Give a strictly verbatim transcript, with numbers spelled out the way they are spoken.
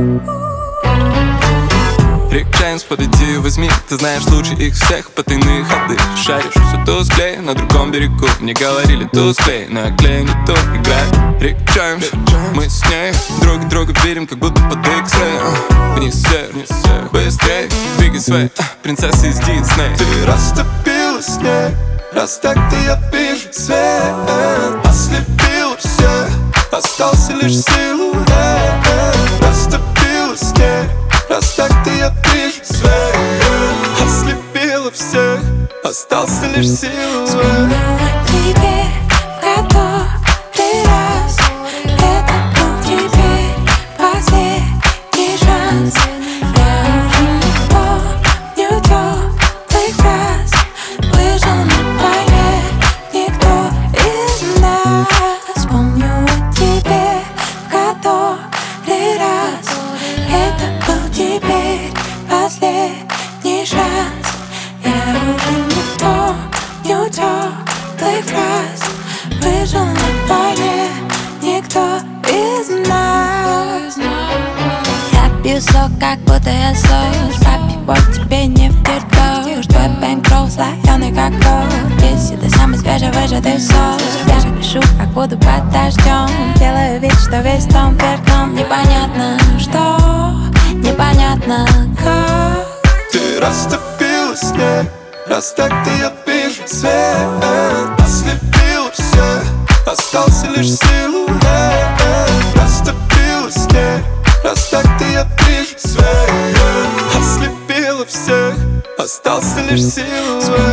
Рик Джеймс, подойди, возьми. Ты знаешь лучше их всех потайные ходы. Шаришь все тусклее на другом берегу. Мне говорили тусклее, но я клею не то. Играет Рик Джеймс, мы с ней друг друга верим, как будто под X-ray. Вниз вверх, быстрей, двигай своей принцессы из Дисней. Ты растопила снег, раз так, то я вижу свет. Ослепила всех, остался лишь силуэт. Растопила снег, раз так, то я вижу свет. Ослепила всех, остался лишь силуэт. Вспомнила тебе в который раз. Это был теперь последний шанс. Я уже не помню теплых фраз. Выжил на войне никто из нас. Вспомнила тебе в который раз. Это был теперь последний шанс. Я уже не помню теплых фраз. Выжил на войне никто из нас. Я пью сок, как будто я соус. Попивай тебе не вперед. Твой бэнкролл слоёный, как торт. Если ты самый свежий, выжатый сок. Я же пишу, как буду под дождем. Делаю вид, что весь дом вверх дном. Непонятно что, непонятно как. Ты растопила снег, раз так, то я вижу свет. Ослепила всех, остался лишь силуэт. Растопила снег, раз так, то я вижу свет. Ослепила всех, остался лишь силуэт.